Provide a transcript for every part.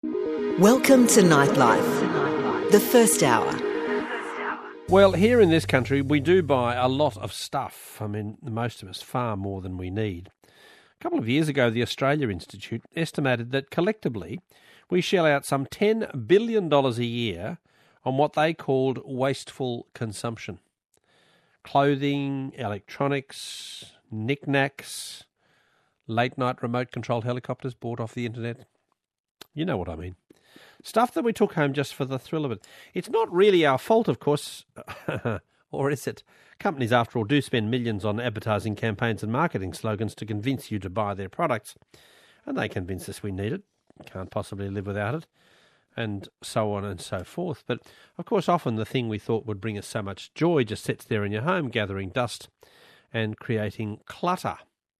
Welcome to Nightlife, the first hour. Well, here in this country, we do buy a lot of stuff. I mean, most of us, far more than we need. A couple of years ago, the Australia Institute estimated that collectively we shell out some $10 billion a year on what they called wasteful consumption. Clothing, electronics, knickknacks, late-night remote-controlled helicopters bought off the internet. You know what I mean. Stuff that we took home just for the thrill of it. It's not really our fault, of course, or is it? Companies, after all, do spend millions on advertising campaigns and marketing slogans to convince you to buy their products. And they convince us we need it, can't possibly live without it, and so on and so forth. But, of course, often the thing we thought would bring us so much joy just sits there in your home, gathering dust and creating clutter.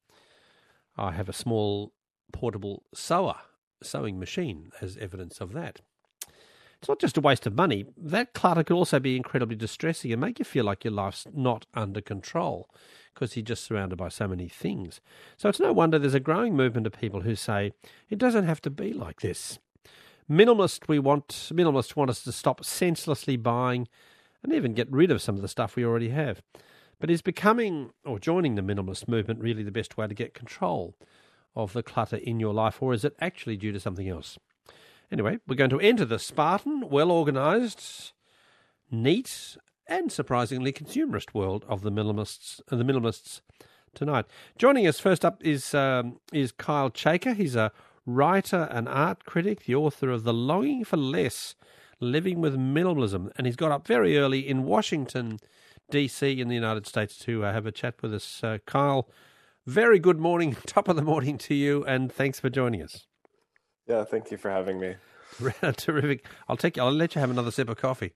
I have a small portable sewing machine as evidence of that. It's not just a waste of money. That clutter could also be incredibly distressing and make you feel like your life's not under control because you're just surrounded by so many things. So it's no wonder there's a growing movement of people who say it doesn't have to be like this. Minimalists want us to stop senselessly buying and even get rid of some of the stuff we already have. But is becoming or joining the minimalist movement really the best way to get control of the clutter in your life, or is it actually due to something else? Anyway, we're going to enter the Spartan, well-organised, neat, and surprisingly consumerist world of the minimalists tonight. Joining us first up is Kyle Chaker. He's a writer and art critic, the author of The Longing for Less, Living with Minimalism, and he's got up very early in Washington, D.C. in the United States to have a chat with us. Kyle, very good morning, top of the morning to you, and thanks for joining us. Yeah, thank you for having me. Terrific. I'll let you have another sip of coffee.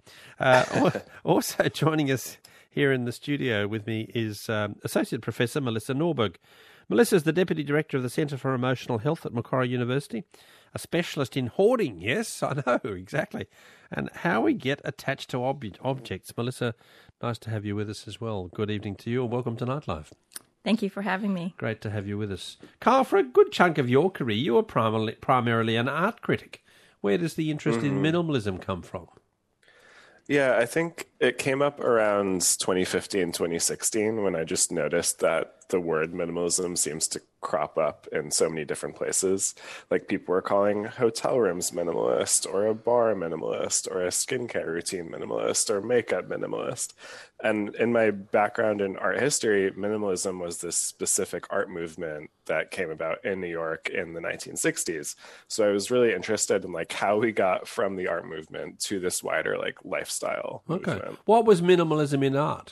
Also joining us here in the studio with me is Associate Professor Melissa Norberg. Melissa is the Deputy Director of the Centre for Emotional Health at Macquarie University, a specialist in hoarding. Yes, I know, exactly. And how we get attached to objects. Melissa, nice to have you with us as well. Good evening to you and welcome to Nightlife. Thank you for having me. Great to have you with us. Kyle, for a good chunk of your career, you were primarily an art critic. Where does the interest in minimalism come from? Yeah, I think it came up around 2015, 2016 when I just noticed that the word minimalism seems to crop up in so many different places. Like people were calling hotel rooms minimalist, or a bar minimalist, or a skincare routine minimalist, or makeup minimalist. And in my background in art history, minimalism was this specific art movement that came about in New York in the 1960s. So I was really interested in like how we got from the art movement to this wider like lifestyle movement. What was minimalism in art?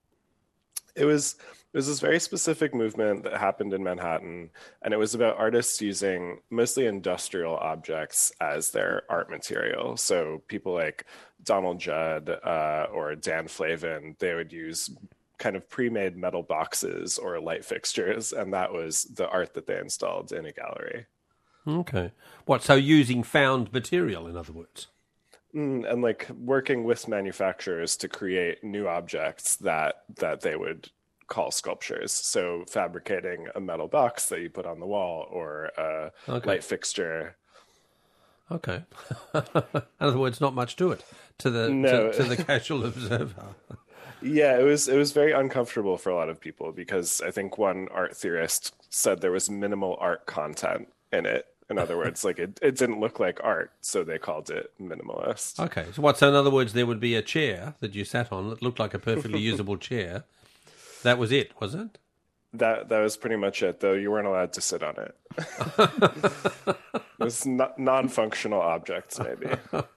It was this very specific movement that happened in Manhattan, and it was about artists using mostly industrial objects as their art material. So people like Donald Judd or Dan Flavin, they would use kind of pre-made metal boxes or light fixtures, and that was the art that they installed in a gallery. Okay. So using found material, in other words? And like working with manufacturers to create new objects that they would call sculptures. So fabricating a metal box that you put on the wall or a light fixture. Okay. In other words, not much to it to the casual observer. Yeah, it was very uncomfortable for a lot of people because I think one art theorist said there was minimal art content in it. In other words, like it didn't look like art, so they called it minimalist. Okay, so in other words, there would be a chair that you sat on that looked like a perfectly usable chair. That was it, was it? That was pretty much it, though you weren't allowed to sit on it. It was non-functional objects, maybe.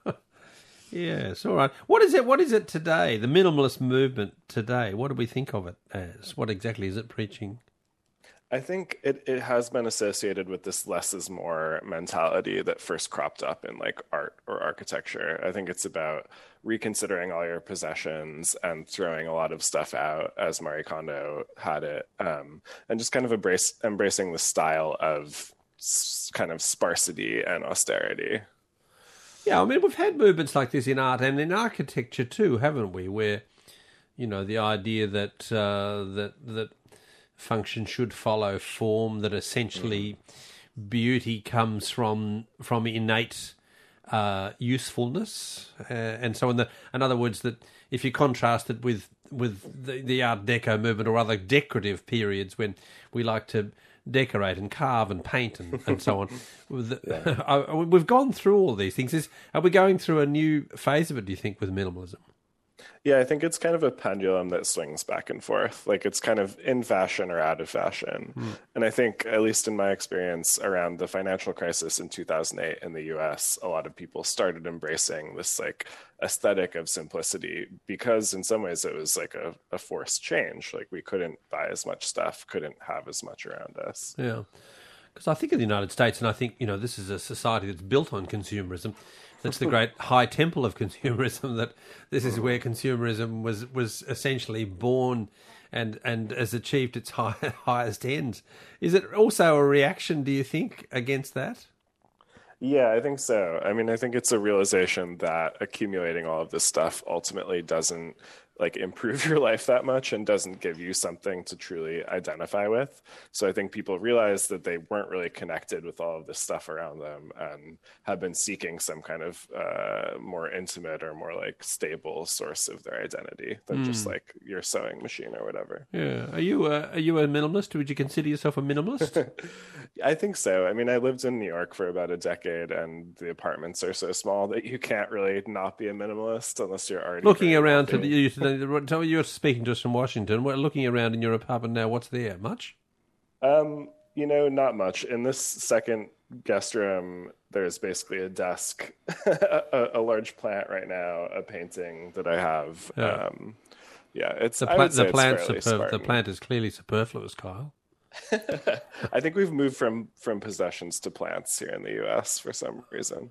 Yes, all right. What is it today, the minimalist movement today? What do we think of it as? What exactly is it preaching? I think it has been associated with this less is more mentality that first cropped up in like art or architecture. I think it's about reconsidering all your possessions and throwing a lot of stuff out, as Marie Kondo had it, and just kind of embracing the style of kind of sparsity and austerity. Yeah, I mean, we've had movements like this in art and in architecture too, haven't we? Where, you know, the idea that that function should follow form, that essentially beauty comes from innate usefulness, and so on. In other words, that if you contrast it with the Art Deco movement or other decorative periods when we like to decorate and carve and paint and so on, we've gone through all these things. Are we going through a new phase of it, do you think, with minimalism? Yeah, I think it's kind of a pendulum that swings back and forth. Like it's kind of in fashion or out of fashion. And I think, at least in my experience around the financial crisis in 2008 in the US, a lot of people started embracing this like aesthetic of simplicity because in some ways it was like a forced change. Like we couldn't buy as much stuff, couldn't have as much around us. Yeah. Because I think in the United States, and I think, this is a society that's built on consumerism. That's the great high temple of consumerism, that this is where consumerism was essentially born and has achieved its highest ends. Is it also a reaction, do you think, against that? Yeah, I think so. I mean, I think it's a realization that accumulating all of this stuff ultimately doesn't like improve your life that much and doesn't give you something to truly identify with. So I think people realize that they weren't really connected with all of this stuff around them and have been seeking some kind of more intimate or more like stable source of their identity than just like your sewing machine or whatever. Yeah. Are you a minimalist? Would you consider yourself a minimalist? I think so. I mean, I lived in New York for about a decade and the apartments are so small that you can't really not be a minimalist unless you're already looking around tell me, you're speaking to us from Washington. We're looking around in your apartment now. What's there? Much? Not much. In this second guest room, there's basically a desk, a large plant right now, a painting that I have. It's the plant is clearly superfluous, Kyle. I think we've moved from possessions to plants here in the U.S. for some reason.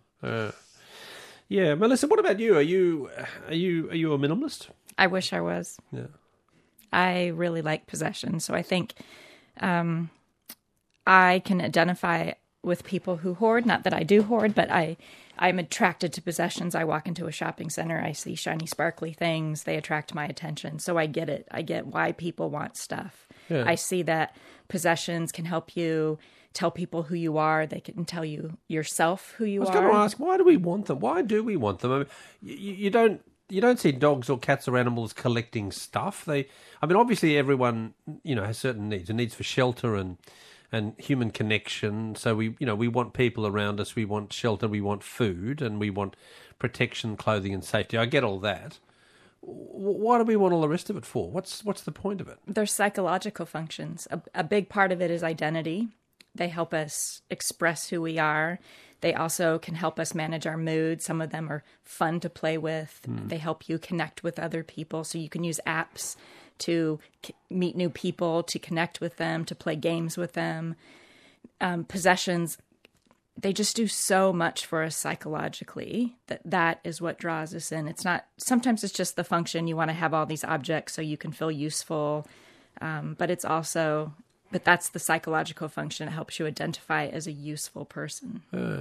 Yeah, Melissa, what about you? Are you a minimalist? I wish I was. Yeah. I really like possessions, so I think I can identify with people who hoard. Not that I do hoard, but I'm attracted to possessions. I walk into a shopping center, I see shiny, sparkly things. They attract my attention, so I get it. I get why people want stuff. Yeah. I see that possessions can help you tell people who you are. They can tell you yourself who you are. I was going to ask, why do we want them? Why do we want them? I mean, you don't see dogs or cats or animals collecting stuff. Obviously everyone, has certain needs. A needs for shelter and human connection. So we want people around us. We want shelter. We want food, and we want protection, clothing, and safety. I get all that. Why do we want all the rest of it for? What's the point of it? There's psychological functions. A big part of it is identity. They help us express who we are. They also can help us manage our mood. Some of them are fun to play with. They help you connect with other people. So you can use apps to meet new people, to connect with them, to play games with them. Possessions, they just do so much for us psychologically that is what draws us in. Sometimes it's just the function. You want to have all these objects so you can feel useful. But that's the psychological function. It helps you identify as a useful person.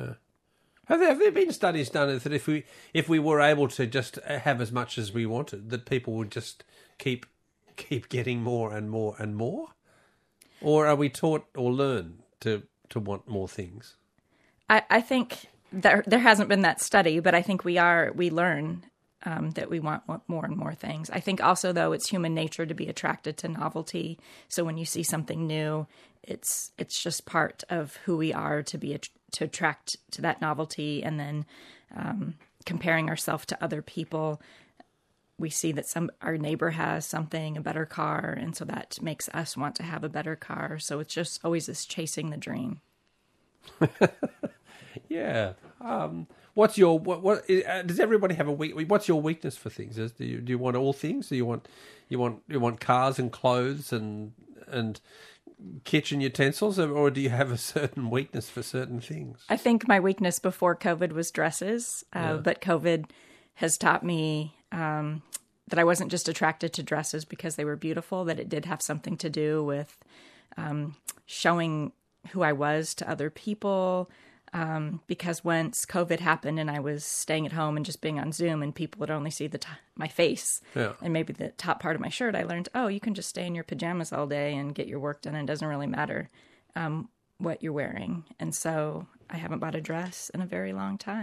Have there been studies done that if we were able to just have as much as we wanted, that people would just keep getting more and more and more? Or are we taught or learn to want more things? I think there hasn't been that study, but I think we learn that we want more and more things. I think also, though, it's human nature to be attracted to novelty. So when you see something new, it's just part of who we are to attract to that novelty. And then comparing ourselves to other people, we see that our neighbor has something, a better car, and so that makes us want to have a better car. So it's just always this chasing the dream. Yeah. What's your does everybody have a weak? What's your weakness for things? Do you want all things? Do you want cars and clothes and kitchen utensils, or do you have a certain weakness for certain things? I think my weakness before COVID was dresses, but COVID has taught me that I wasn't just attracted to dresses because they were beautiful. That it did have something to do with showing who I was to other people. Because once COVID happened and I was staying at home and just being on Zoom and people would only see my face and maybe the top part of my shirt, I learned, you can just stay in your pajamas all day and get your work done. And it doesn't really matter what you're wearing. And so I haven't bought a dress in a very long time.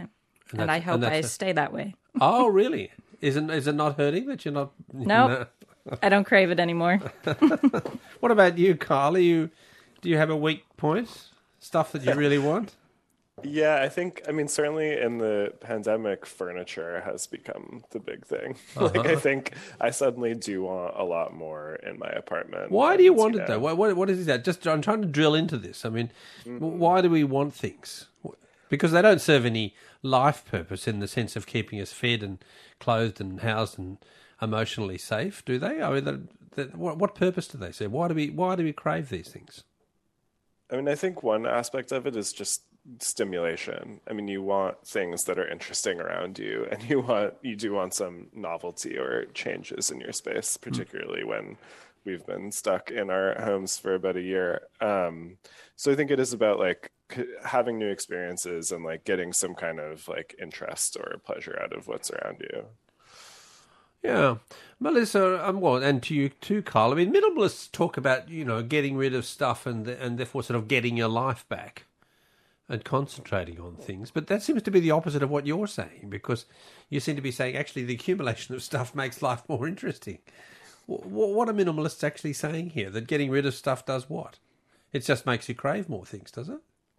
And I hope I stay that way. Oh, really? Is it not hurting that you're not... Nope. No. I don't crave it anymore. What about you, Kyle? Do you have a weak point? Stuff that you really want? Yeah, I mean, certainly in the pandemic, furniture has become the big thing. Like, I think I suddenly do want a lot more in my apartment. Why do you want it, though? What is that? I'm trying to drill into this. I mean, why do we want things? Because they don't serve any life purpose in the sense of keeping us fed and clothed and housed and emotionally safe, do they? I mean, what purpose do they serve? Why do we crave these things? I mean, I think one aspect of it is just stimulation. I mean, you want things that are interesting around you, and you do want some novelty or changes in your space, particularly when we've been stuck in our homes for about a year. So I think it is about like having new experiences and like getting some kind of like interest or pleasure out of what's around you. Yeah. Melissa, and to you too, Carl, I mean, minimalists talk about, getting rid of stuff and therefore sort of getting your life back and concentrating on things. But that seems to be the opposite of what you're saying, because you seem to be saying actually the accumulation of stuff makes life more interesting. What are minimalists actually saying here? That getting rid of stuff does what? It just makes you crave more things, does it?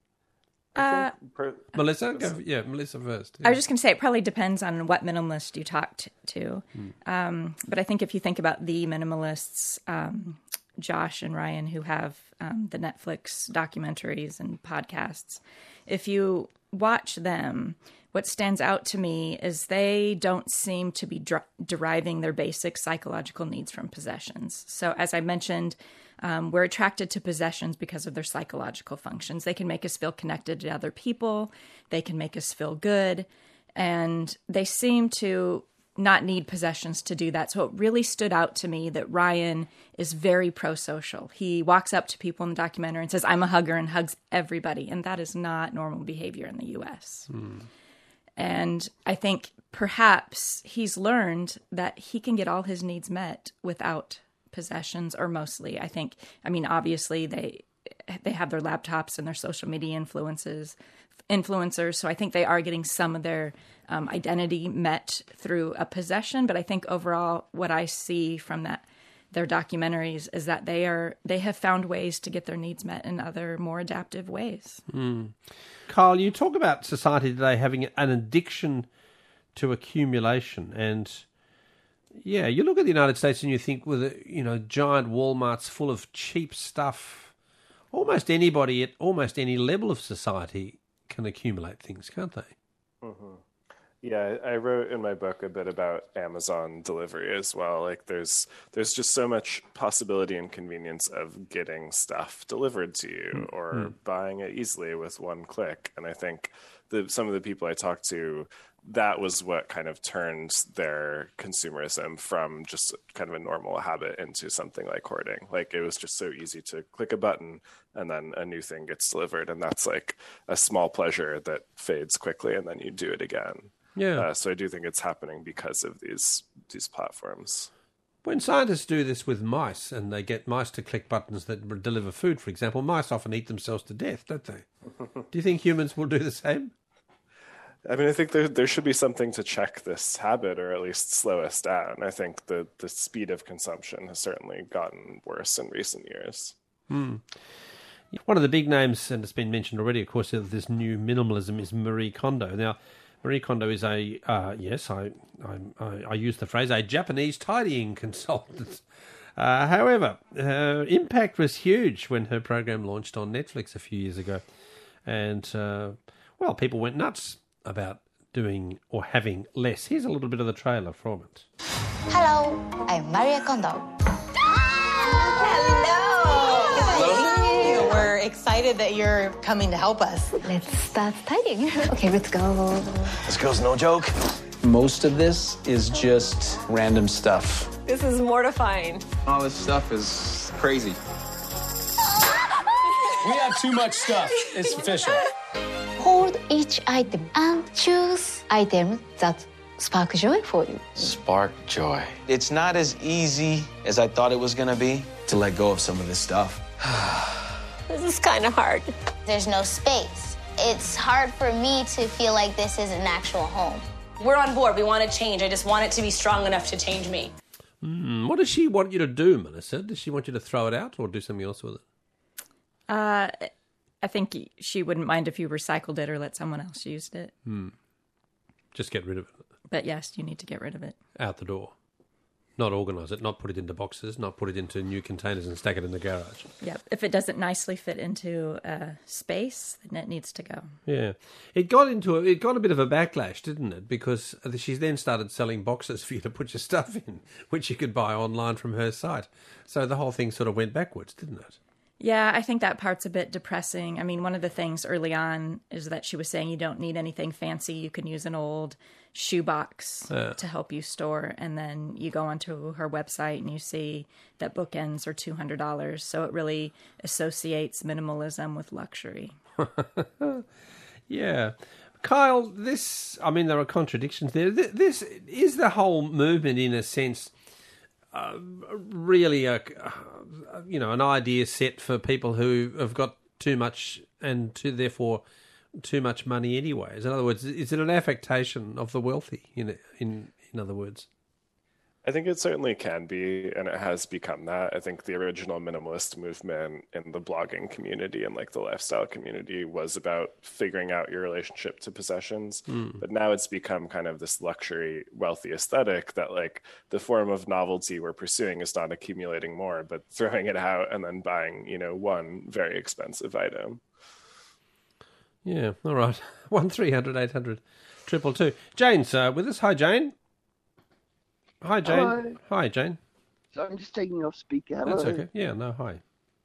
Melissa? Melissa first. Yeah. I was just going to say, it probably depends on what minimalist you talked to. But I think if you think about the minimalists, Josh and Ryan, who have the Netflix documentaries and podcasts, if you watch them, what stands out to me is they don't seem to be deriving their basic psychological needs from possessions. So as I mentioned, we're attracted to possessions because of their psychological functions. They can make us feel connected to other people. They can make us feel good. And they seem to not need possessions to do that. So it really stood out to me that Ryan is very pro-social. He walks up to people in the documentary and says, "I'm a hugger," and hugs everybody. And that is not normal behavior in the U.S. And I think perhaps he's learned that he can get all his needs met without possessions, or mostly. I mean, obviously they have their laptops and their social media influencers. So I think they are getting some of their identity met through a possession. But I think overall, what I see from their documentaries is that they have found ways to get their needs met in other more adaptive ways. Kyle, you talk about society today having an addiction to accumulation, and yeah, you look at the United States and you think with giant Walmarts full of cheap stuff, almost anybody at almost any level of society can accumulate things, can't they? Mm-hmm. Yeah, I wrote in my book a bit about Amazon delivery as well. Like there's just so much possibility and convenience of getting stuff delivered to you or buying it easily with one click. And I think some of the people I talked to, that was what kind of turned their consumerism from just kind of a normal habit into something like hoarding. Like it was just so easy to click a button and then a new thing gets delivered. And that's like a small pleasure that fades quickly and then you do it again. Yeah. So I do think it's happening because of these platforms. When scientists do this with mice and they get mice to click buttons that deliver food, for example, mice often eat themselves to death, don't they? Do you think humans will do the same? I mean, I think there should be something to check this habit or at least slow us down. I think the speed of consumption has certainly gotten worse in recent years. One of the big names, and it's been mentioned already, of course, of this new minimalism is Marie Kondo. Now, Marie Kondo is I use the phrase, a Japanese tidying consultant. However, her impact was huge when her program launched on Netflix a few years ago. And, people went nuts about doing or having less. Here's a little bit of the trailer from it. Hello, I'm Marie Kondo. We're excited that you're coming to help us. Let's start tidying. Okay, let's go. This girl's no joke. Most of this is just random stuff. This is mortifying. All this stuff is crazy. We have too much stuff. It's official. Hold each item and choose items that spark joy for you. Spark joy. It's not as easy as I thought it was going to be to let go of some of this stuff. This is kind of hard. There's no space. it's hard for me to feel like this is an actual home. We're on board. We want to change. I just want it to be strong enough to change me. What does she want you to do, Melissa? Does she want you to throw it out or do something else with it? I think she wouldn't mind if you recycled it or let someone else use it. Just get rid of it. But yes, you need to get rid of it. Out the door. Not organise it, not put it into boxes, not put it into new containers and stack it in the garage. Yep. If it doesn't nicely fit into a space, then it needs to go. Yeah. It got a bit of a backlash, didn't it? Because she then started selling boxes for you to put your stuff in, which you could buy online from her site. So the whole thing sort of went backwards, didn't it? Yeah, I think that part's a bit depressing. I mean, one of the things early on is that she was saying you don't need anything fancy. You can use an old shoebox to help you store. And then you go onto her website and you see that bookends are $200. So it really associates minimalism with luxury. Yeah. Kyle, there are contradictions there. This is the whole movement, in a sense, really an idea set for people who have got too much and therefore too much money anyways. In other words, is it an affectation of the wealthy, in other words? I think it certainly can be, and it has become that. I think the original minimalist movement in the blogging community and like the lifestyle community was about figuring out your relationship to possessions. But now it's become kind of this luxury, wealthy aesthetic that like the form of novelty we're pursuing is not accumulating more, but throwing it out and then buying, one very expensive item. Yeah, all right. 1300 800 222. Jane's with us. Hi, Jane. Hi, Jane. Hello. Hi, Jane. So I'm just taking off speaker. Hello. That's okay. Yeah, no, hi.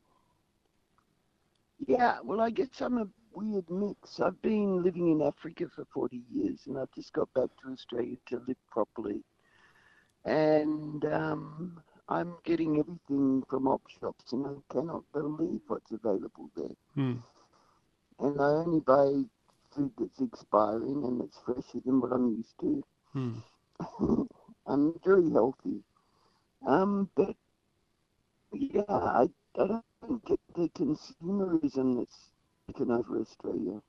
Yeah, well, I guess I'm a weird mix. I've been living in Africa for 40 years, and I've just got back to Australia to live properly. And I'm getting everything from op shops, and I cannot believe what's available there. And I only buy food that's expiring and that's fresher than what I'm used to. I'm very healthy. But yeah, I don't get the consumerism that's taken over Australia.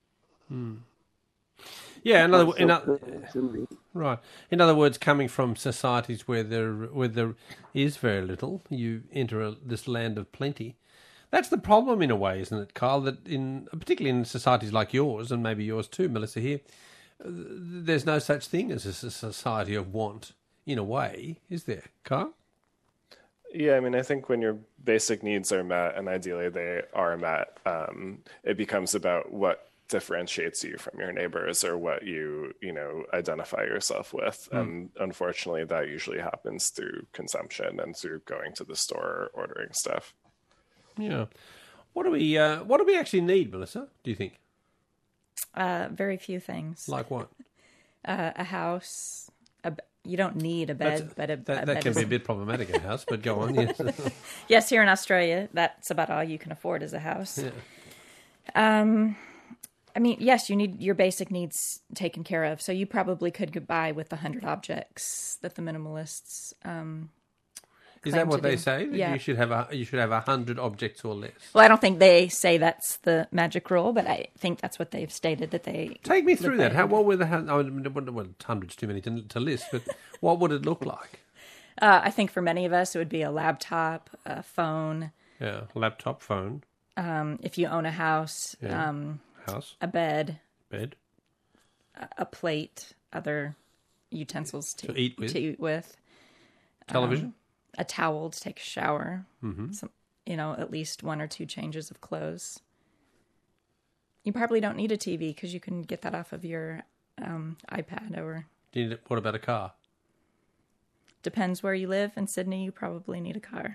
Yeah, right. In other words, coming from societies where there is very little, you enter this land of plenty. That's the problem in a way, isn't it, Kyle? That particularly in societies like yours, and maybe yours too, Melissa, here, there's no such thing as a society of want. In a way, is there, Kyle? Yeah, I mean, I think when your basic needs are met, and ideally they are met, it becomes about what differentiates you from your neighbors or what you identify yourself with. And unfortunately, that usually happens through consumption and through going to the store or ordering stuff. Yeah. What do we actually need, Melissa, do you think? Very few things. Like what? A house. You don't need a bed, but a that bed can be a bit problematic, a house, but go on. Yes. Yes, here in Australia, that's about all you can afford is a house. Yeah. I mean, yes, you need your basic needs taken care of. So you probably could get by with 100 objects that the minimalists is that what they say? Yeah. You should have 100 objects or less. Well, I don't think they say that's the magic rule, but I think that's what they've stated that they take me through that. What were the hundreds too many to list? But what would it look like? I think for many of us, it would be a laptop, a phone. Yeah, laptop, phone. If you own a house, house, a bed, a plate, other utensils to eat with, television. A towel to take a shower, at least 1 or 2 changes of clothes. You probably don't need a TV because you can get that off of your iPad or... What about a car? Depends where you live. In Sydney, you probably need a car.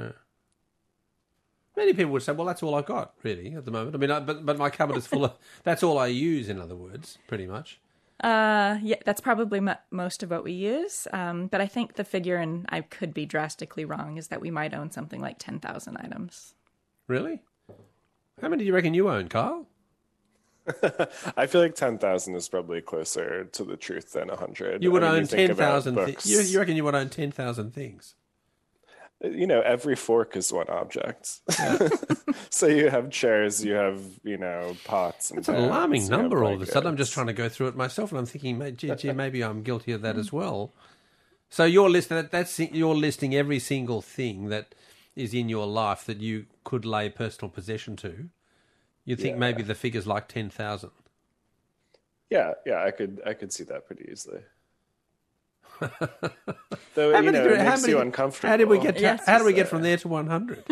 Many people would say, well, that's all I've got, really, at the moment. I mean, but my cupboard is full of... That's all I use, in other words, pretty much. Yeah, that's probably most of what we use. But I think the figure, and I could be drastically wrong, is that we might own something like 10,000 items. Really? How many do you reckon you own, Kyle? I feel like 10,000 is probably closer to the truth than 100. You would own 10,000 things. You reckon you would own 10,000 things? You know, every fork is one object. So you have chairs, you have, you know, pots and It's an alarming pans, you have number all of a sudden. I'm just blankets. trying to go through it myself, and I'm thinking, gee, maybe I'm guilty of that as well. So you're listing every single thing that is in your life that you could lay personal possession to. You think maybe the figure's like 10,000. Yeah, I could see that pretty easily. Though, you know, it makes you uncomfortable. How did we get from there to 100?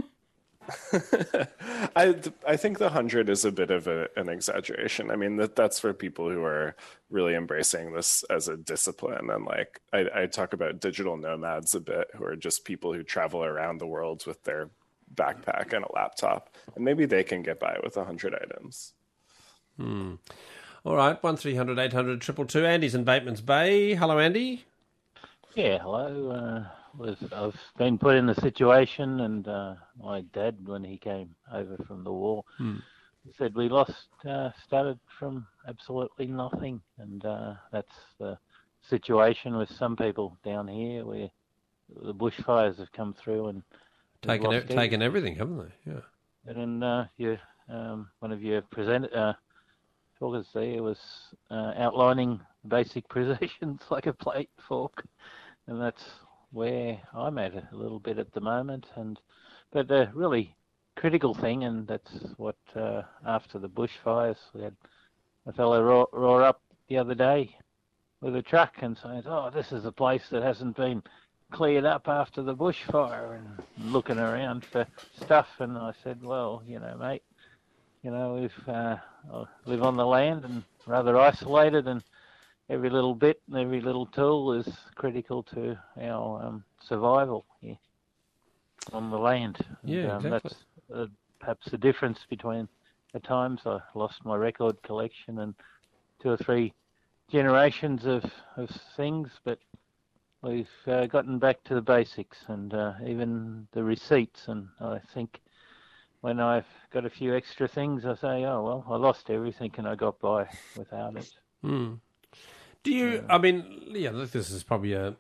I think the 100 is a bit of an exaggeration. I mean, that's for people who are really embracing this as a discipline. And like, I talk about digital nomads a bit, who are just people who travel around the world with their backpack and a laptop. And maybe they can get by with 100 items. All right, 1300 800 222. Andy's in Bateman's Bay. Hello, Andy. Yeah, hello. I've been put in the situation, and my dad, when he came over from the war, said we started from absolutely nothing, and that's the situation with some people down here, where the bushfires have come through and taken everything, haven't they? Yeah. And then one of your talkers there was outlining basic possessions like a plate, fork, and that's where I'm at a little bit at the moment. But the really critical thing, and that's what after the bushfires, we had a fellow roar up the other day with a truck and saying, "Oh, this is a place that hasn't been cleared up after the bushfire," and looking around for stuff. And I said, "Well, you know, mate, you know, I live on the land and rather isolated, and every little bit and every little tool is critical to our survival here on the land." Yeah, and, exactly. That's perhaps the difference between the times I lost my record collection and 2 or 3 generations of things, but we've gotten back to the basics, and even the receipts. And I think when I've got a few extra things, I say, "Oh, well, I lost everything and I got by without it." Do you? I mean, yeah. This is probably an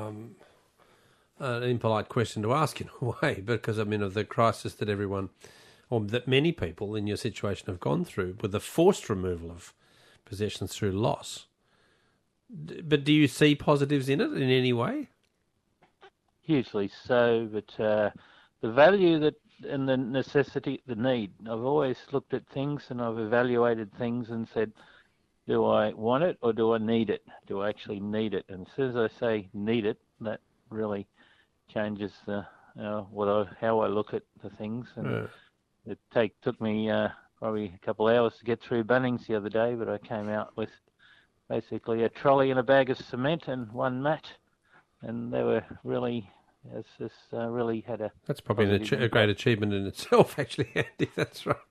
impolite question to ask in a way, because I mean, of the crisis that everyone, or that many people in your situation have gone through, with the forced removal of possessions through loss. But do you see positives in it in any way? Hugely so, but the value that and the necessity, the need. I've always looked at things and I've evaluated things and said, do I want it or do I need it? Do I actually need it? And as soon as I say need it, that really changes the how I look at the things. And it took me probably a couple of hours to get through Bunnings the other day, but I came out with basically a trolley and a bag of cement and 1 mat, and they were really. Really had a... That's probably a great achievement in itself, actually, Andy. That's right.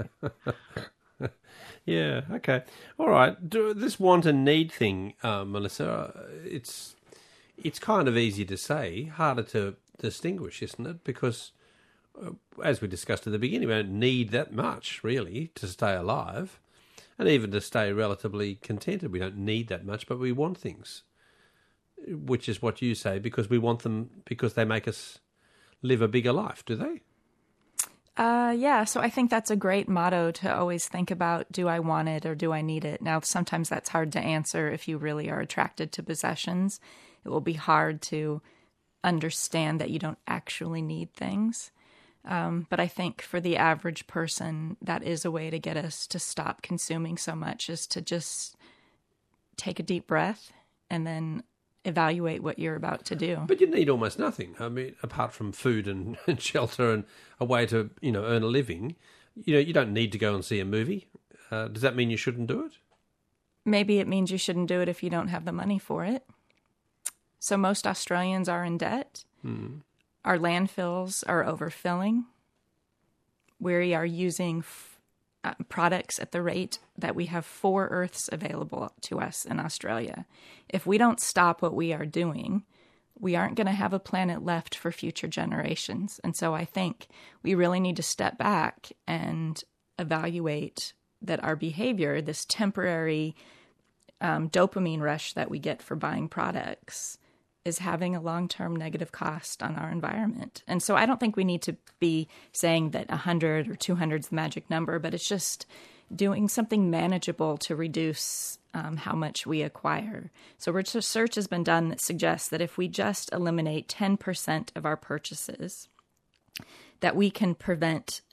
Yeah, okay. All right. This want and need thing, Melissa, it's kind of easy to say, harder to distinguish, isn't it? Because, as we discussed at the beginning, we don't need that much, really, to stay alive, and even to stay relatively contented. We don't need that much, but we want things. Which is what you say, because we want them because they make us live a bigger life, do they? Yeah, so I think that's a great motto to always think about, do I want it or do I need it? Now, sometimes that's hard to answer if you really are attracted to possessions. It will be hard to understand that you don't actually need things. But I think for the average person, that is a way to get us to stop consuming so much, is to just take a deep breath and then evaluate what you're about to do. But you need almost nothing. I mean, apart from food and shelter and a way to, earn a living. You don't need to go and see a movie. Does that mean you shouldn't do it? Maybe it means you shouldn't do it if you don't have the money for it. So most Australians are in debt. Our landfills are overfilling. We are using products at the rate that we have 4 Earths available to us in Australia. If we don't stop what we are doing, we aren't going to have a planet left for future generations. And so I think we really need to step back and evaluate that our behavior, this temporary dopamine rush that we get for buying products, is having a long-term negative cost on our environment. And so I don't think we need to be saying that 100 or 200 is the magic number, but it's just doing something manageable to reduce how much we acquire. So research has been done that suggests that if we just eliminate 10% of our purchases, that we can prevent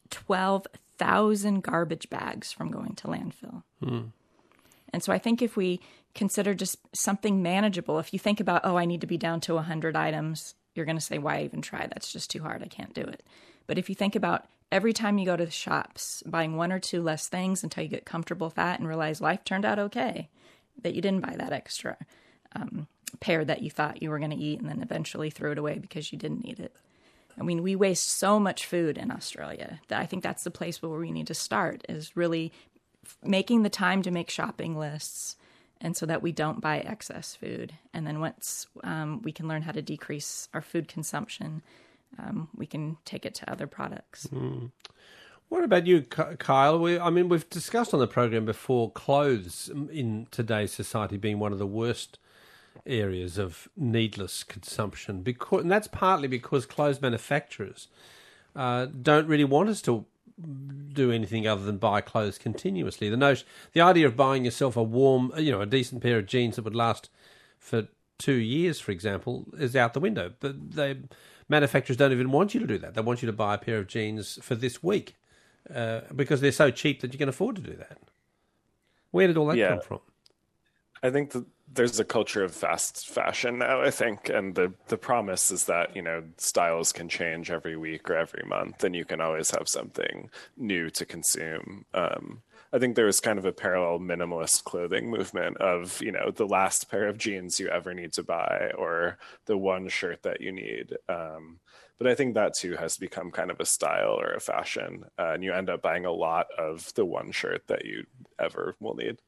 12,000 garbage bags from going to landfill. And so I think if we consider just something manageable, if you think about, I need to be down to 100 items, you're going to say, why even try? That's just too hard. I can't do it. But if you think about every time you go to the shops, buying 1 or 2 less things until you get comfortable with that and realize life turned out okay, that you didn't buy that extra pear that you thought you were going to eat and then eventually threw it away because you didn't need it. I mean, we waste so much food in Australia that I think that's the place where we need to start, is really making the time to make shopping lists, and so that we don't buy excess food. And then once we can learn how to decrease our food consumption, we can take it to other products. What about you, Kyle? We've discussed on the program before clothes in today's society being one of the worst areas of needless consumption, and that's partly because clothes manufacturers don't really want us to do anything other than buy clothes continuously. The idea of buying yourself a decent pair of jeans that would last for 2 years, for example, is out the window. But manufacturers don't even want you to do that. They want you to buy a pair of jeans for this week because they're so cheap that you can afford to do that. Where did all that come from? I think that there's a culture of fast fashion now, I think, and the promise is that, styles can change every week or every month, and you can always have something new to consume. I think there was kind of a parallel minimalist clothing movement of, the last pair of jeans you ever need to buy or the one shirt that you need. But I think that too has become kind of a style or a fashion, and you end up buying a lot of the one shirt that you ever will need.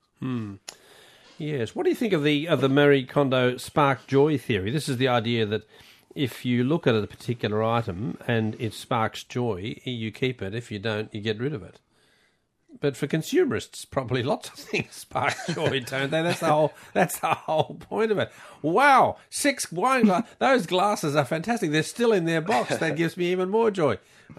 Yes. What do you think of the Marie Kondo spark joy theory? This is the idea that if you look at a particular item and it sparks joy, you keep it. If you don't, you get rid of it. But for consumerists, probably lots of things spark joy, don't they? That's the whole point of it. Wow, 6 wine glasses. Those glasses are fantastic. They're still in their box. That gives me even more joy.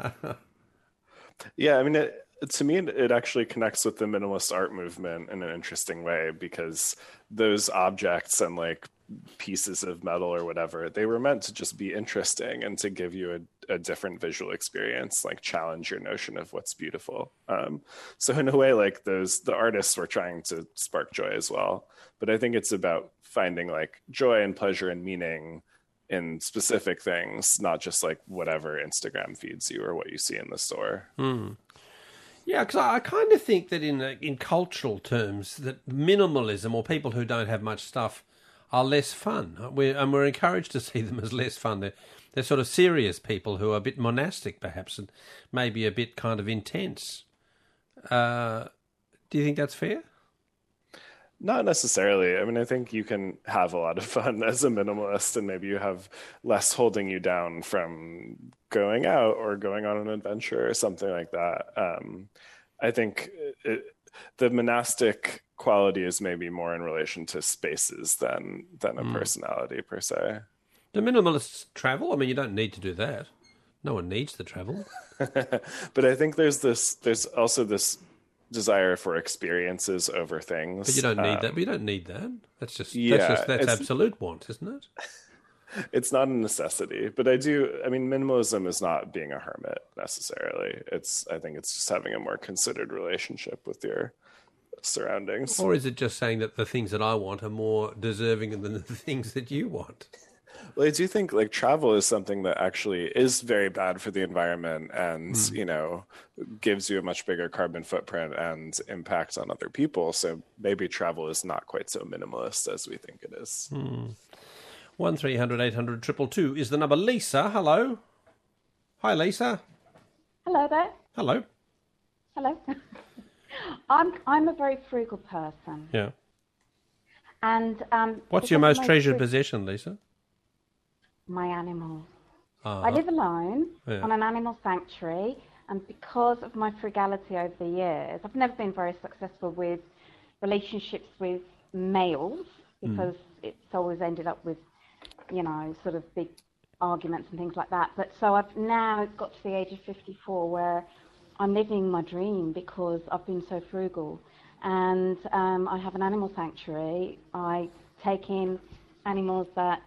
Yeah, I mean, to me, it actually connects with the minimalist art movement in an interesting way, because those objects and like pieces of metal or whatever, they were meant to just be interesting and to give you a different visual experience, like challenge your notion of what's beautiful. So in a way, like the artists were trying to spark joy as well. But I think it's about finding like joy and pleasure and meaning in specific things, not just like whatever Instagram feeds you or what you see in the store. Yeah, because I kind of think that in cultural terms, that minimalism or people who don't have much stuff are less fun. We're encouraged to see them as less fun. They're sort of serious people who are a bit monastic, perhaps, and maybe a bit kind of intense. Do you think that's fair? Not necessarily. I mean, I think you can have a lot of fun as a minimalist, and maybe you have less holding you down from going out or going on an adventure or something like that. I think the monastic quality is maybe more in relation to spaces than a personality per se. Do minimalists travel? I mean, you don't need to do that. No one needs to travel. But I think there's also this desire for experiences over things. But you don't need that. But you don't need that. That's absolute want, isn't it? It's not a necessity, but I mean, minimalism is not being a hermit necessarily. I think it's just having a more considered relationship with your surroundings. Or is it just saying that the things that I want are more deserving than the things that you want? Well, I do think like travel is something that actually is very bad for the environment and, gives you a much bigger carbon footprint and impact on other people. So maybe travel is not quite so minimalist as we think it is. 1300 800 222 is the number. Lisa, hello. Hi, Lisa. Hello there. Hello. Hello. I'm a very frugal person. Yeah. And what's your most treasured possession, Lisa? My animals. I live alone on an animal sanctuary, and because of my frugality over the years, I've never been very successful with relationships with males because it's always ended up with sort of big arguments and things like that. But so I've now got to the age of 54 where I'm living my dream because I've been so frugal. And I have an animal sanctuary. I take in animals that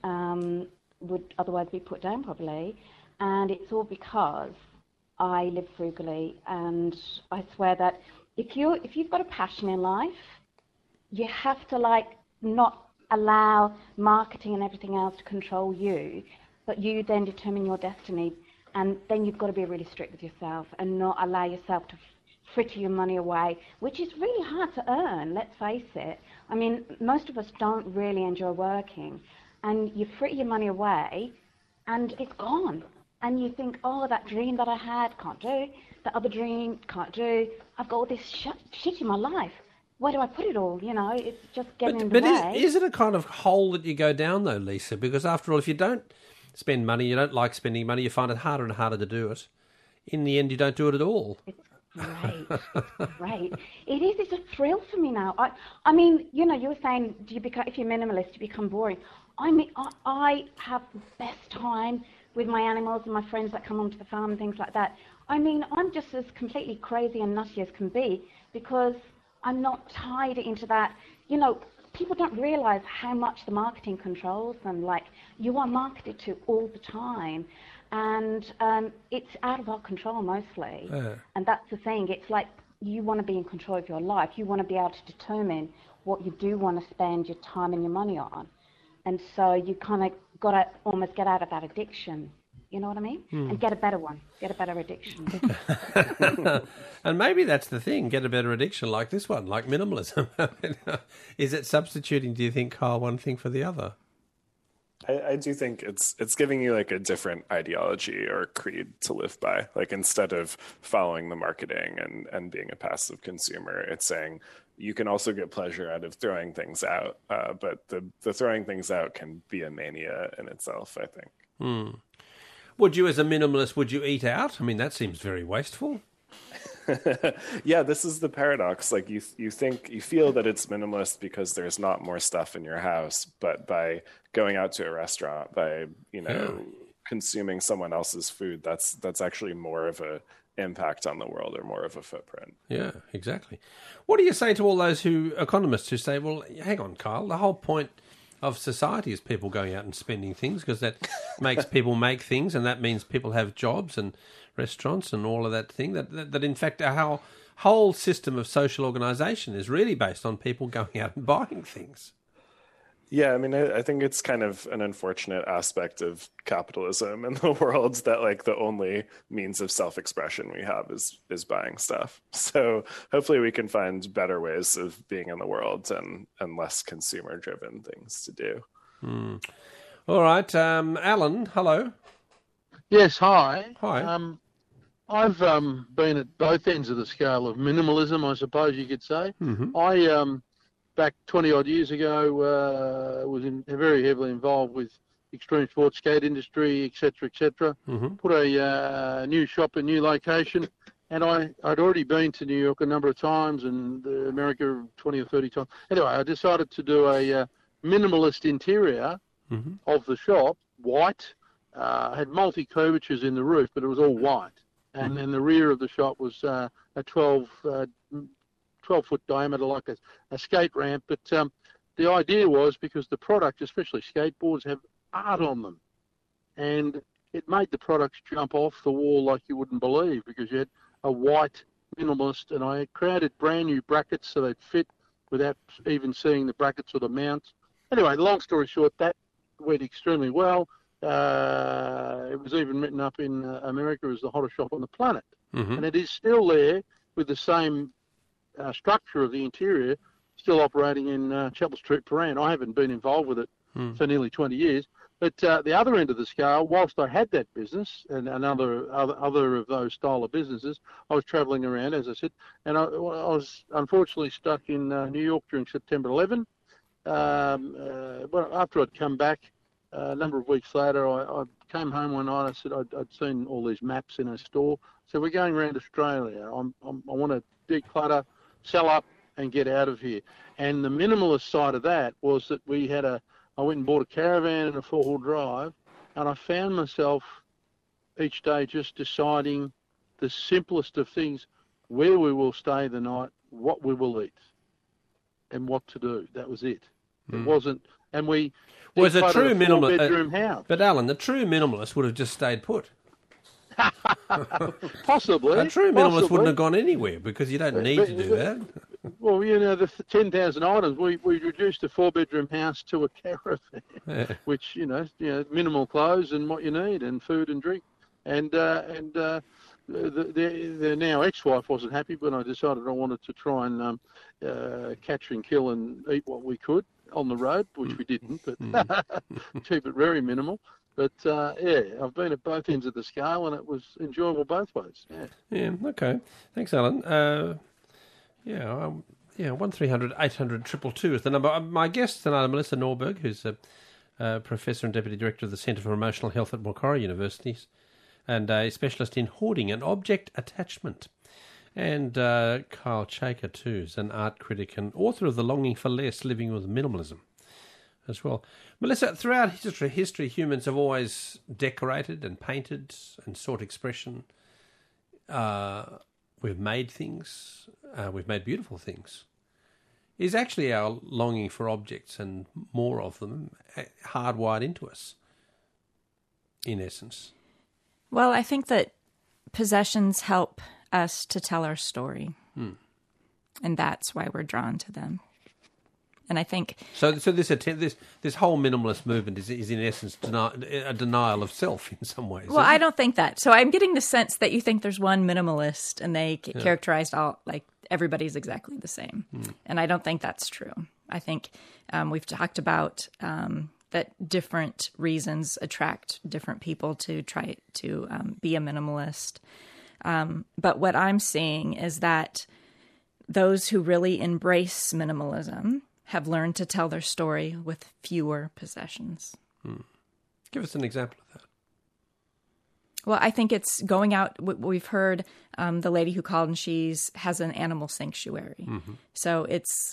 would otherwise be put down probably. And it's all because I live frugally. And I swear that if you've got a passion in life, you have to not allow marketing and everything else to control you, but you then determine your destiny. And then you've got to be really strict with yourself and not allow yourself to fritter your money away, which is really hard to earn, let's face it. I mean, most of us don't really enjoy working, and you fritter your money away and it's gone. And you think, oh, that dream that I had, can't do. That other dream, can't do. I've got all this shit in my life. Where do I put it all? It's just getting in the way. But is it a kind of hole that you go down, though, Lisa? Because after all, if you don't spend money, you don't like spending money, you find it harder and harder to do it. In the end, you don't do it at all. It's great. It's great. It is. It's a thrill for me now. I mean, you were saying, if you're minimalist, you become boring. I mean, I have the best time with my animals and my friends that come onto the farm and things like that. I mean, I'm just as completely crazy and nutty as can be because I'm not tied into that. People don't realise how much the marketing controls them. You are marketed to all the time. And it's out of our control mostly. And that's the thing. It's like you want to be in control of your life. You want to be able to determine what you do want to spend your time and your money on. And so you kind of got to almost get out of that addiction. You know what I mean? And get a better one. Get a better addiction. And maybe that's the thing. Get a better addiction like this one, like minimalism. Is it substituting, do you think, Kyle, one thing for the other? I do think it's giving you a different ideology or creed to live by. Instead of following the marketing and being a passive consumer, it's saying you can also get pleasure out of throwing things out. But the throwing things out can be a mania in itself, I think. Would you, as a minimalist, would you eat out? I mean, that seems very wasteful. Yeah, this is the paradox. You feel that it's minimalist because there's not more stuff in your house, but by going out to a restaurant, by consuming someone else's food, that's actually more of a impact on the world or more of a footprint. Yeah, exactly. What do you say to all those economists who say, well, hang on, Kyle, the whole point of society is people going out and spending things because that makes people make things, and that means people have jobs and restaurants and all of that thing, that in fact our whole system of social organisation is really based on people going out and buying things. Yeah, I mean, I think it's kind of an unfortunate aspect of capitalism in the world that the only means of self-expression we have is buying stuff. So hopefully we can find better ways of being in the world and less consumer-driven things to do. All right, Alan, hello. Yes, hi. Hi. I've been at both ends of the scale of minimalism, I suppose you could say. Mm-hmm. I back 20-odd years ago, was very heavily involved with extreme sports skate industry, etc., etc. Mm-hmm. Put a new shop, a new location, and I'd already been to New York a number of times and America 20 or 30 times. Anyway, I decided to do a minimalist interior of the shop, white, had multi-curvatures in the roof, but it was all white. And then the rear of the shop was a 12-foot diameter, like a skate ramp. But the idea was because the product, especially skateboards, have art on them. And it made the products jump off the wall like you wouldn't believe, because you had a white minimalist, and I created brand new brackets so they'd fit without even seeing the brackets or the mounts. Anyway, long story short, that went extremely well. It was even written up in America as the hottest shop on the planet. And it is still there with the same structure of the interior, still operating in Chapel Street, Prahran. I haven't been involved with it for nearly 20 years. But the other end of the scale, whilst I had that business and other of those style of businesses, I was travelling around, as I said, and I was unfortunately stuck in New York during September 11. But after I'd come back, a number of weeks later, I came home one night. I said I'd seen all these maps in a store. So we're going around Australia. I want to declutter, sell up, and get out of here. And the minimalist side of that was that we had a I went and bought a caravan and a four-wheel drive, and I found myself each day just deciding the simplest of things, where we will stay the night, what we will eat, and what to do. That was it. It wasn't, and we was a true minimalist. Bedroom house. But Alan, the true minimalist would have just stayed put. Possibly. A true minimalist wouldn't have gone anywhere because you don't need to do that. Well, the 10,000 items, we reduced a 4-bedroom house to a caravan, which, minimal clothes and what you need and food and drink. And their now ex-wife wasn't happy, but I decided I wanted to try and catch and kill and eat what we could on the road, which we didn't, but keep it very minimal. But, I've been at both ends of the scale, and it was enjoyable both ways. Yeah, okay. Thanks, Alan. 1300 800 222 is the number. My guest tonight, Melissa Norberg, who's a professor and deputy director of the Centre for Emotional Health at Macquarie University, and a specialist in hoarding and object attachment. And Kyle Chaker, too, is an art critic and author of The Longing for Less, Living with Minimalism as well. Melissa, throughout history, humans have always decorated and painted and sought expression. We've made things. We've made beautiful things. Is actually our longing for objects and more of them hardwired into us, in essence? Well, I think that possessions help us to tell our story. And that's why we're drawn to them. And I think... So this whole minimalist movement is in essence a denial of self in some ways. Well, I don't think that. So I'm getting the sense that you think there's one minimalist and they characterized all, like, everybody's exactly the same. And I don't think that's true. I think we've talked about that different reasons attract different people to try to be a minimalist. But what I'm seeing is that those who really embrace minimalism have learned to tell their story with fewer possessions. Give us an example of that. Well, I think it's going out. We've heard the lady who called and has an animal sanctuary. So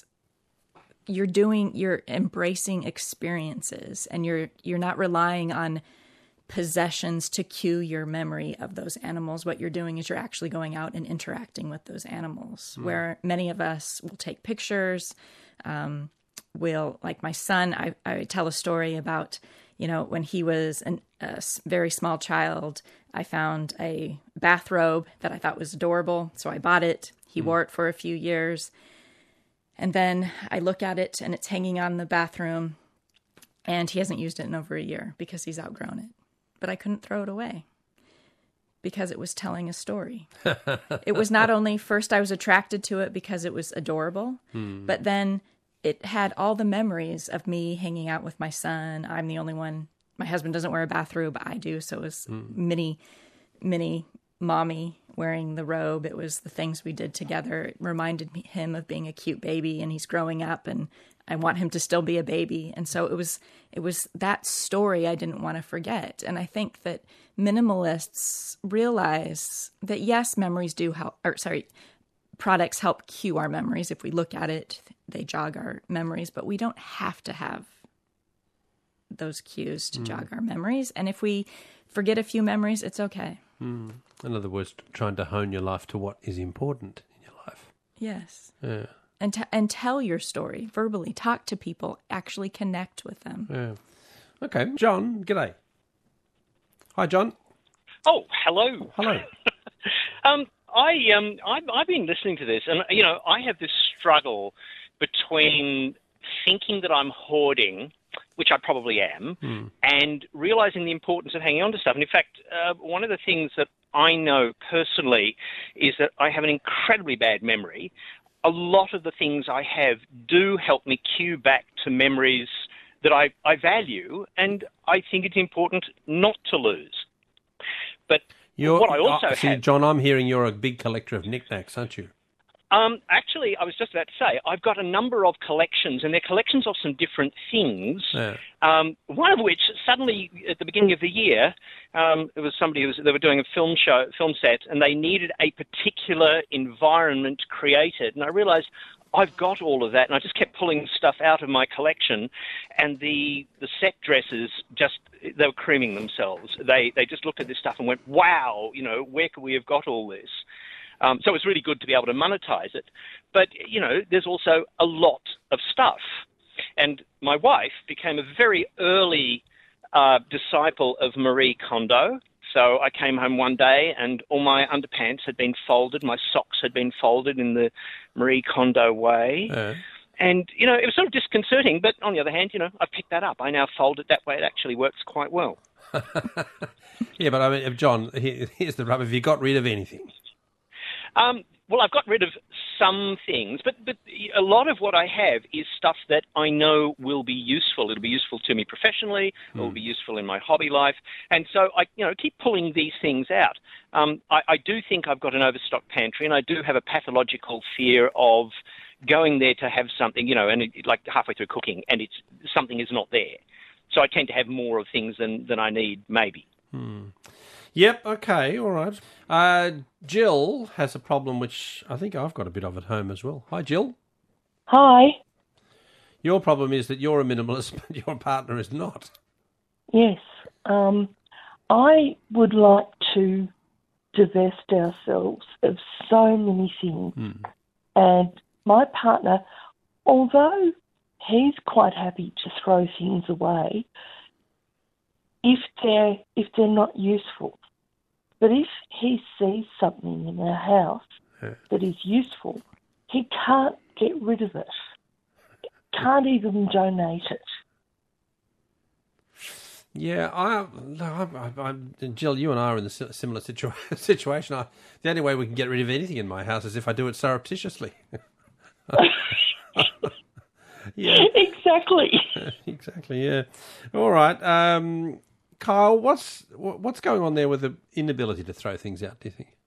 you're embracing experiences, and you're not relying on possessions to cue your memory of those animals. What you're doing is you're actually going out and interacting with those animals, where many of us will take pictures. Like my son, I tell a story about, when he was a very small child, I found a bathrobe that I thought was adorable. So I bought it. He wore it for a few years. And then I look at it and it's hanging on in the bathroom, and he hasn't used it in over a year because he's outgrown it. But I couldn't throw it away because it was telling a story. It was not only, first I was attracted to it because it was adorable, but then it had all the memories of me hanging out with my son. I'm the only one. My husband doesn't wear a bathrobe. I do. So it was mini mommy wearing the robe. It was the things we did together. It reminded him of being a cute baby, and he's growing up, and I want him to still be a baby. And so it was that story I didn't want to forget. And I think that minimalists realize that, yes, memories do help, products help cue our memories. If we look at it, they jog our memories, but we don't have to have those cues to jog our memories. And if we forget a few memories, it's okay. In other words, trying to hone your life to what is important in your life. Yes. Yeah. And tell your story verbally. Talk to people. Actually connect with them. Yeah. Okay. John, g'day. Hi, John. Oh, hello. Hello. I've been listening to this, and I have this struggle between thinking that I'm hoarding, which I probably am, and realizing the importance of hanging on to stuff. And in fact, one of the things that I know personally is that I have an incredibly bad memory. A lot of the things I have do help me cue back to memories that I value, and I think it's important not to lose. But what I also have... John, I'm hearing you're a big collector of knickknacks, aren't you? Actually, I was just about to say, I've got a number of collections, and they're collections of some different things. Yeah. One of which, suddenly, at the beginning of the year, it was they were doing a film set, and they needed a particular environment created. And I realized I've got all of that, and I just kept pulling stuff out of my collection, and the set dressers they were creaming themselves. They just looked at this stuff and went, wow, where could we have got all this? So it's really good to be able to monetize it. But, there's also a lot of stuff. And my wife became a very early disciple of Marie Kondo. So I came home one day and all my underpants had been folded, my socks had been folded in the Marie Kondo way. And, it was sort of disconcerting, but on the other hand, I picked that up. I now fold it that way. It actually works quite well. Yeah, but I mean, John, here's the rub. Have you got rid of anything? Well, I've got rid of some things, but a lot of what I have is stuff that I know will be useful. It'll be useful to me professionally. It will be useful in my hobby life. And so I keep pulling these things out. I do think I've got an overstocked pantry, and I do have a pathological fear of going there to have something, and like halfway through cooking, and something is not there. So I tend to have more of things than I need, maybe. Yep, okay, all right. Jill has a problem which I think I've got a bit of at home as well. Hi, Jill. Hi. Your problem is that you're a minimalist, but your partner is not. Yes. I would like to divest ourselves of so many things. And my partner, although he's quite happy to throw things away, if they're not useful. But if he sees something in our house that is useful, he can't get rid of it. Can't even donate it. Yeah, Jill, you and I are in a similar situation. The only way we can get rid of anything in my house is if I do it surreptitiously. Yeah. Exactly. Exactly, yeah. All right. Kyle, what's going on there with the inability to throw things out, do you think?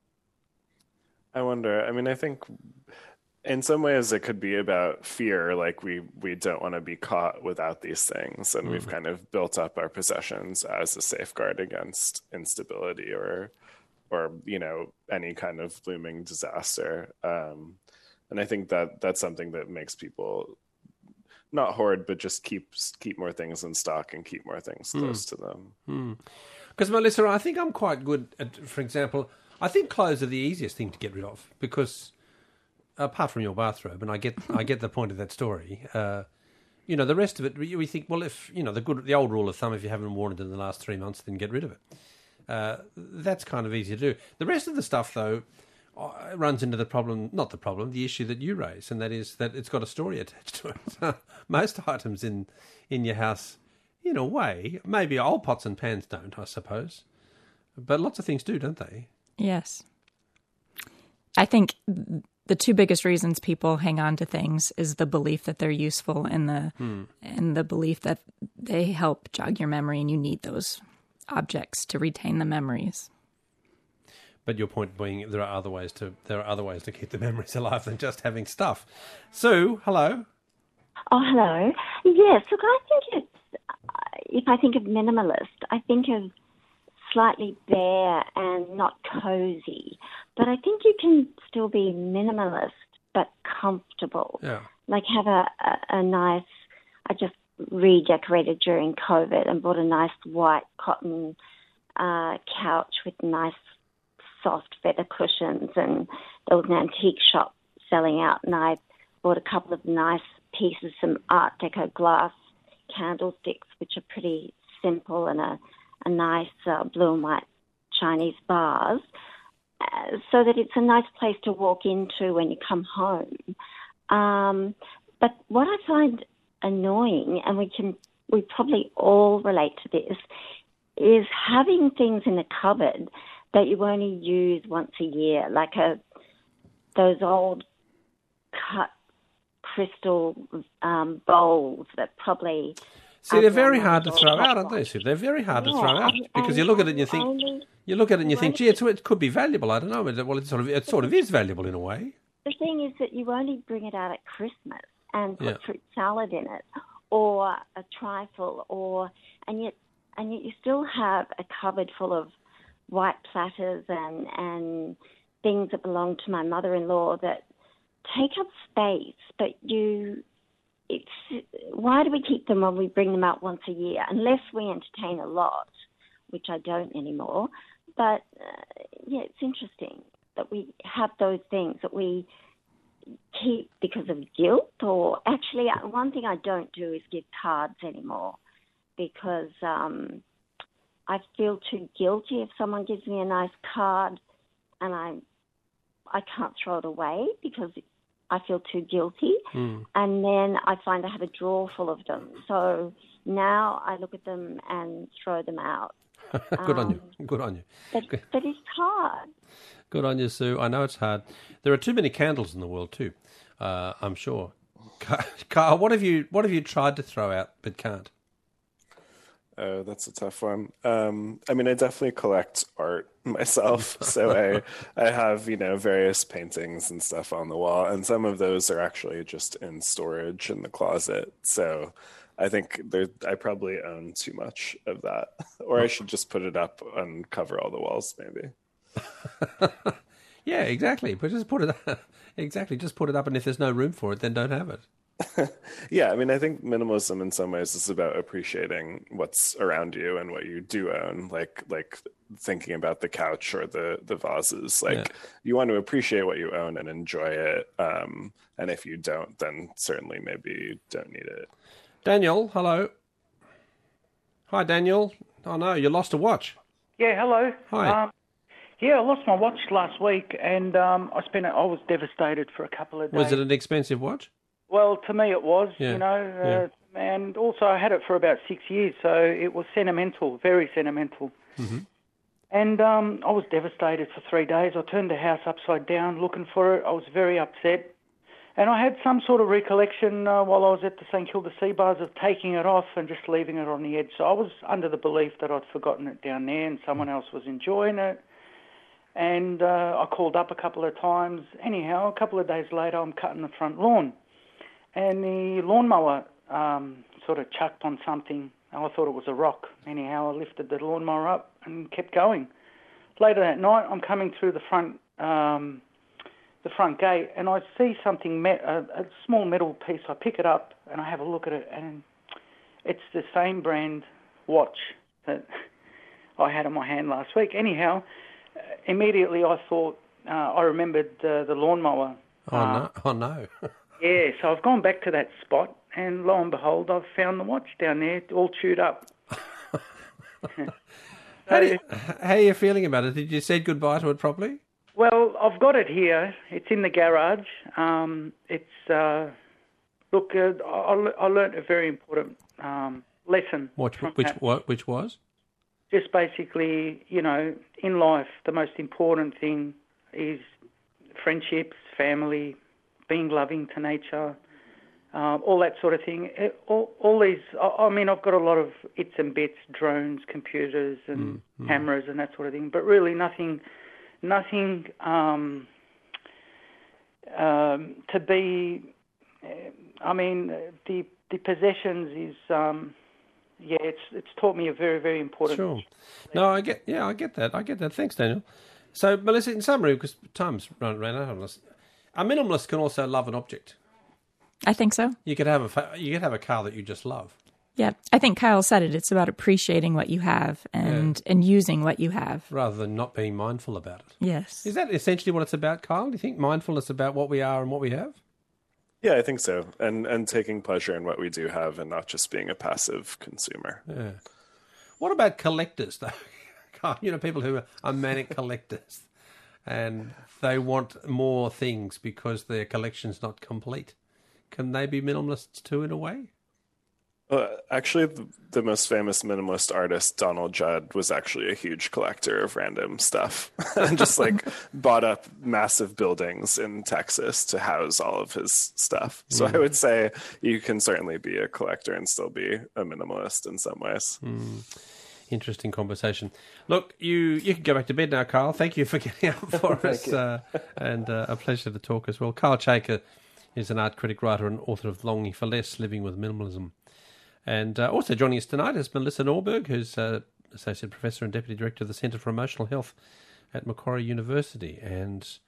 I wonder. I mean, I think in some ways it could be about fear, like we don't want to be caught without these things, and we've kind of built up our possessions as a safeguard against instability or any kind of looming disaster. And I think that's something that makes people not hoard, but just keep more things in stock and keep more things close to them. Because, Melissa, I think I'm quite good at, for example, I think clothes are the easiest thing to get rid of because, apart from your bathrobe, and I get the point of that story, the rest of it, we think, well, if, the old rule of thumb, if you haven't worn it in the last 3 months, then get rid of it. That's kind of easy to do. The rest of the stuff, though, runs into the issue that you raise, and that is that it's got a story attached to it. Most items in your house, in a way, maybe old pots and pans don't, I suppose, but lots of things do, don't they? Yes. I think the two biggest reasons people hang on to things is the belief that they're useful and the belief that they help jog your memory, and you need those objects to retain the memories. But your point being, there are other ways to keep the memories alive than just having stuff. Sue, hello. Oh, hello. Yes, look, I think if I think of minimalist, I think of slightly bare and not cozy. But I think you can still be minimalist but comfortable. Yeah. Like have a nice, I just redecorated during COVID and bought a nice white cotton couch with nice soft feather cushions, and there was an antique shop selling out, and I bought a couple of nice pieces, some Art Deco glass candlesticks, which are pretty simple, and a nice blue and white Chinese vase, so that it's a nice place to walk into when you come home. But what I find annoying, and we probably all relate to this, is having things in the cupboard that you only use once a year, like those old cut crystal bowls that probably... See, they're very hard to throw out, aren't they, Sue? They're very hard to throw out because you look at it and you think, gee, it could be valuable. I don't know. Well, it sort of is valuable in a way. The thing is that you only bring it out at Christmas and put fruit salad in it, or a trifle, and yet you still have a cupboard full of white platters and things that belong to my mother-in-law that take up space, but why do we keep them when we bring them out once a year? Unless we entertain a lot, which I don't anymore. But, it's interesting that we have those things that we keep because of guilt. Or actually, one thing I don't do is give cards anymore because I feel too guilty if someone gives me a nice card and I can't throw it away because I feel too guilty. And then I find I have a drawer full of them. So now I look at them and throw them out. Good on you. Good on you. But it's hard. Good on you, Sue. I know it's hard. There are too many candles in the world too, I'm sure. Carl, what have you tried to throw out but can't? Oh, that's a tough one. I mean, I definitely collect art myself. So I have, various paintings and stuff on the wall. And some of those are actually just in storage in the closet. So I think I probably own too much of that. Or I should just put it up and cover all the walls, maybe. Yeah, exactly. But just put it up. Exactly. Just put it up. And if there's no room for it, then don't have it. Yeah, I mean, I think minimalism in some ways is about appreciating what's around you and what you do own, like thinking about the couch or the vases. You want to appreciate what you own and enjoy it. And if you don't, then certainly maybe you don't need it. Daniel, hello. Hi, Daniel. Oh, no, you lost a watch. Yeah, hello. Hi. I lost my watch last week, and I was devastated for a couple of days. Was it an expensive watch? Well, to me it was, and also I had it for about 6 years, so it was sentimental, very sentimental. Mm-hmm. And I was devastated for 3 days. I turned the house upside down looking for it. I was very upset. And I had some sort of recollection while I was at the St Kilda Sea Bars of taking it off and just leaving it on the edge. So I was under the belief that I'd forgotten it down there and someone else was enjoying it. And I called up a couple of times. Anyhow, a couple of days later, I'm cutting the front lawn. And the lawnmower sort of chucked on something. I thought it was a rock. Anyhow, I lifted the lawnmower up and kept going. Later that night, I'm coming through the front gate, and I see something, a small metal piece. I pick it up, and I have a look at it, and it's the same brand watch that I had in my hand last week. Anyhow, immediately I thought, I remembered the lawnmower. Oh, no. Yeah, so I've gone back to that spot, and lo and behold, I've found the watch down there, all chewed up. How are you feeling about it? Did you say goodbye to it properly? Well, I've got it here. It's in the garage. I learnt a very important lesson. Which was? Just basically, in life, the most important thing is friendships, family, being loving to nature, all that sort of thing. All these, I've got a lot of its and bits, drones, computers and cameras and that sort of thing, but really nothing to be, the possessions is, it's taught me a very, very important. Sure. No, I get that. Thanks, Daniel. So, Melissa, in summary, because time's ran out of us, a minimalist can also love an object. I think so. You could have a car that you just love. Yeah, I think Kyle said it. It's about appreciating what you have and using what you have. Rather than not being mindful about it. Yes. Is that essentially what it's about, Kyle? Do you think mindfulness about what we are and what we have? Yeah, I think so. And taking pleasure in what we do have and not just being a passive consumer. Yeah. What about collectors, though? People who are manic collectors and they want more things because their collection's not complete. Can they be minimalists too, in a way? Actually, the most famous minimalist artist, Donald Judd, was actually a huge collector of random stuff and just bought up massive buildings in Texas to house all of his stuff. So I would say you can certainly be a collector and still be a minimalist in some ways. Interesting conversation. Look, you can go back to bed now, Carl. Thank you for getting up for us and a pleasure to talk as well. Carl Chaker is an art critic, writer and author of Longing for Less, Living with Minimalism. And also joining us tonight is Melissa Norberg, who's Associate Professor and Deputy Director of the Centre for Emotional Health at Macquarie University. And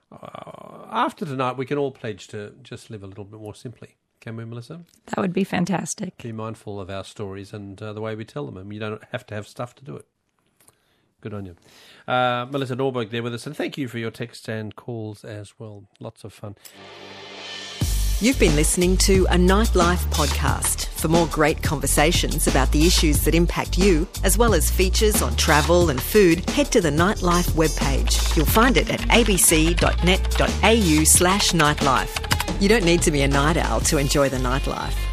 after tonight, we can all pledge to just live a little bit more simply. Can we, Melissa? That would be fantastic. Be mindful of our stories and the way we tell them. And you don't have to have stuff to do it. Good on you. Melissa Norberg there with us. And thank you for your texts and calls as well. Lots of fun. You've been listening to a Nightlife podcast. For more great conversations about the issues that impact you, as well as features on travel and food, head to the Nightlife webpage. You'll find it at abc.net.au/nightlife. You don't need to be a night owl to enjoy the nightlife.